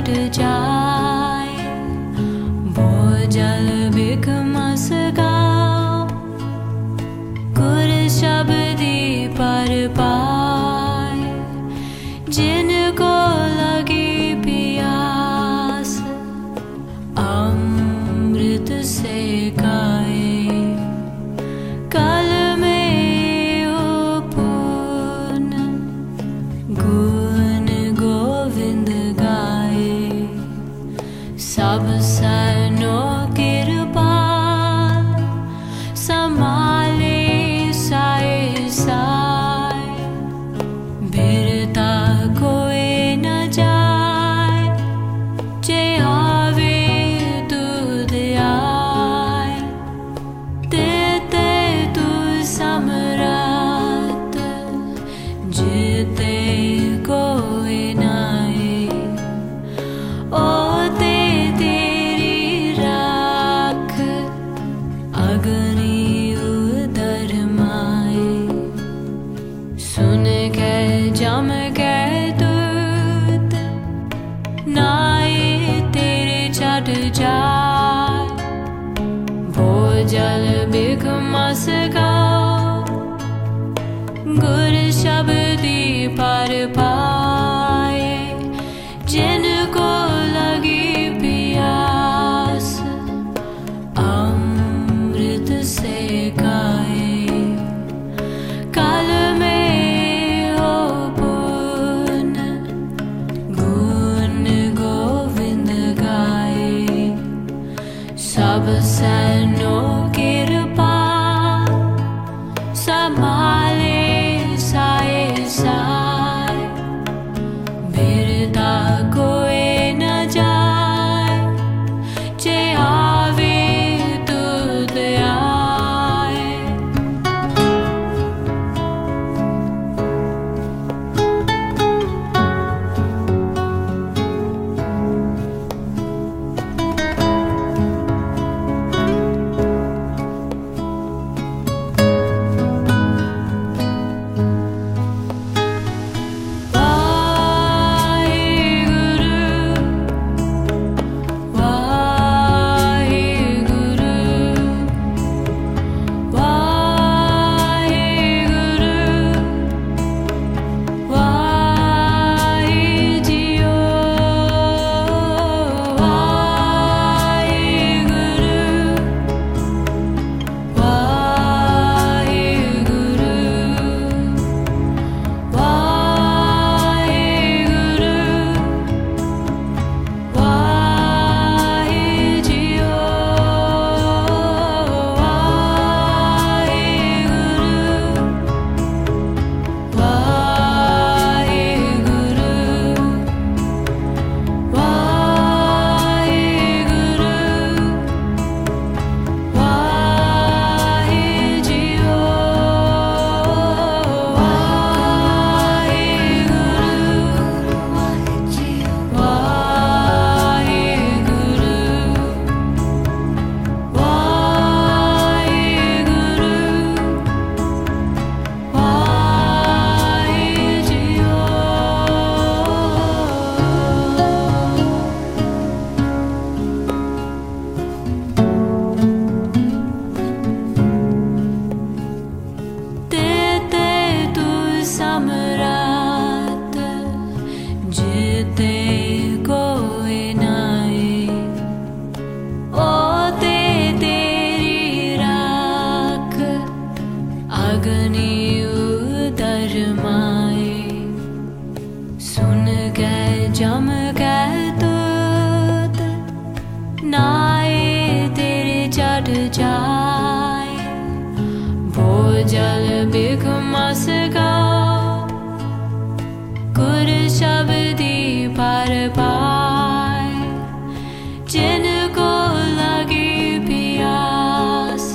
चढ़ जाए वो जल बिख मस गाओ गुर शब्दी पर पाए जिनको लगी प्यास अमृत से गाए कल में ओ पूर्ण गुण गोविंद गाए सब सनो कृपाल संभाले साए साए बिरता कोई न जाए जे आवे दूध आए देते तू समरात जीते कोई नाए ओ तेरी राख अग्नि उदर माए सुन के जम के दूत नाए तेरे चढ़ जाए वो जल बिख मस गाओ गुर शब्दी पर पाए जिनको लगी प्यास अमृत से गाए काल में हो पूर्ण गुण गोविंद गाए सब सनो कृपा संभाले साए साए बिरता कोई न जाए जे आवे दूध आए सम्राट जीते कोई नाए ओ तेरी राख अग्नि उदर माए सुन गए जम गए दूत नाए तेरे चढ़ जाए वो जल बिख मस गुर शब्दी पर पाए जिनको लगी प्यास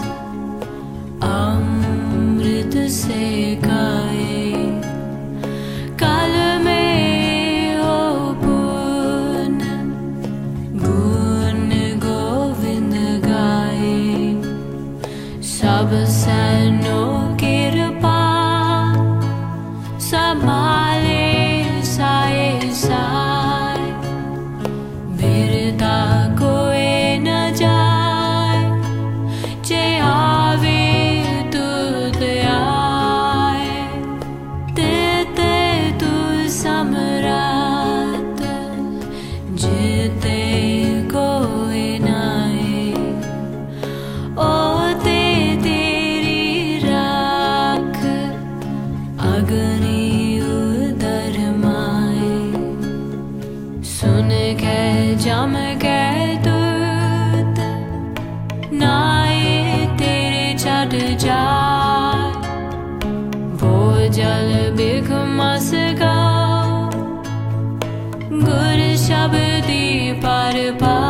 अमृत से गाए काल में हो पूर्ण गुण गोविंद गाए सब सनो कृपा संभाले साए सा जिते कोई नाए ओते तेरी राख अग्नि उदर माए सुन के जम के दूत नाए तेरे छट जा वो जल बिख मस गा गुर शब्दी पर पा